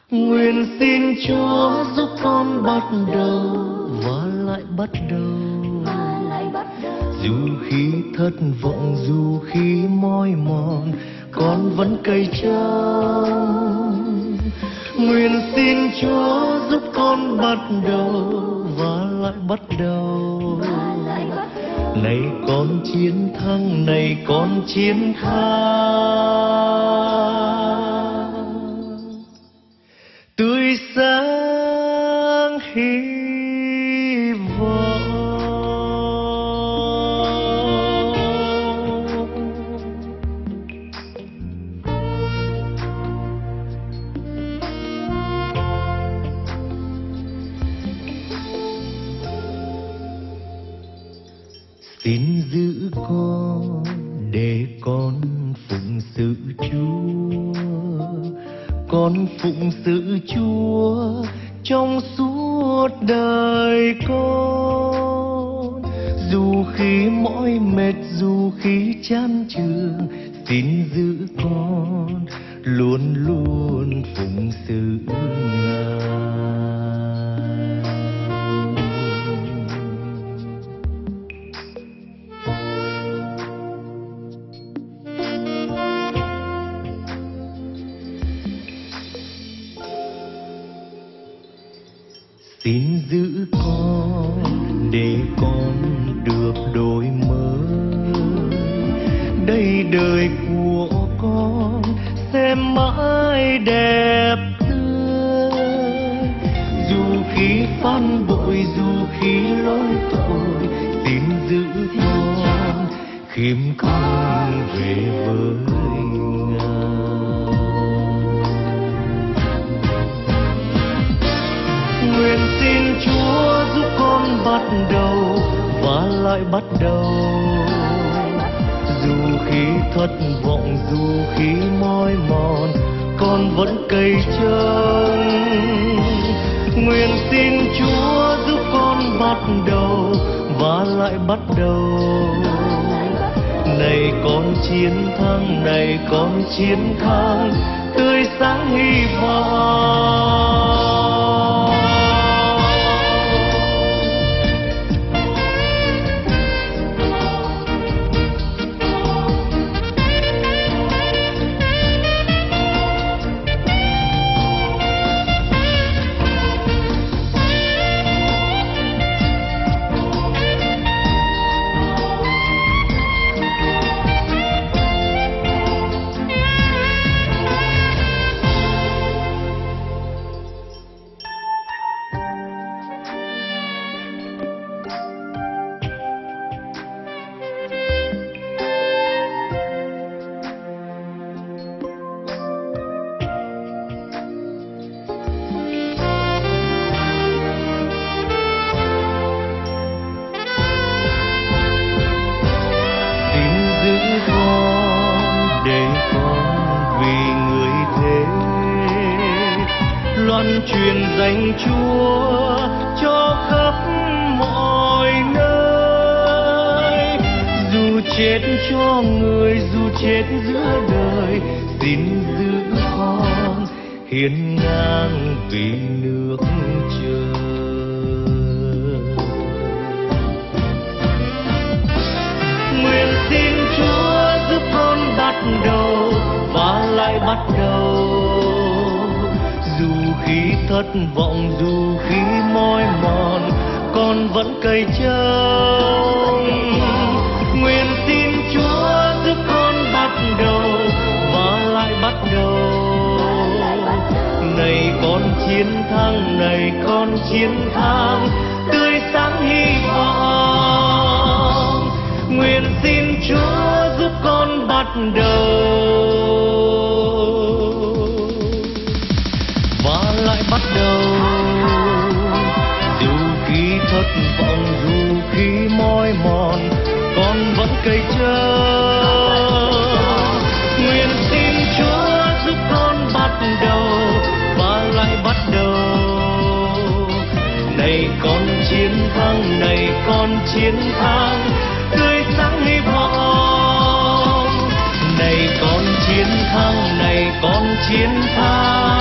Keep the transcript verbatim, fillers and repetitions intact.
Nguyện xin Chúa giúp con bắt đầu và lại bắt đầu. Dù khi thất vọng, dù khi mỏi mòn, con vẫn cày trông. Nguyện xin Chúa giúp con bắt đầu và lại bắt đầu. Này con chiến thắng, này con chiến thắng, tươi sáng hy vọng. Xin giữ con để con phụng sự Chúa, con phụng sự Chúa trong suốt đời con. Dù khi mỏi mệt, dù khi chán chường, xin giữ con luôn luôn phụng sự Ngài. Xin giữ con để con được đổi mới, đây đời của con sẽ mãi đẹp tươi. Dù khi phản bội, dù khi lỗi tội, xin giữ con khiêm cung về với Ngài. Nguyện xin Chúa giúp con bắt đầu và lại bắt đầu. Dù khi thất vọng, dù khi mỏi mòn, con vẫn cày trông. Nguyện xin Chúa giúp con bắt đầu và lại bắt đầu. Này con chiến thắng, này con chiến thắng, tươi sáng hy vọng. Loan truyền danh Chúa cho khắp mọi nơi. Dù chết cho người, dù chết giữa đời, xin giữ con hiến ngang vì nước trời. Nguyện xin Chúa giúp con bắt đầu và lại bắt đầu. Dù khi thất vọng, dù khi mỏi mòn, con vẫn cày trông. Nguyện xin Chúa giúp con bắt đầu và lại bắt đầu. Này con chiến thắng, này con chiến thắng, tươi sáng hy vọng. Nguyện xin Chúa giúp con bắt đầu lại bắt đầu. Dù khi thất vọng, dù khi mỏi mòn, con vẫn cày trông. Nguyện xin Chúa giúp con bắt đầu và lại bắt đầu. Này con chiến thắng, này con chiến thắng, tươi sáng hy vọng. Này con chiến thắng, này con chiến thắng,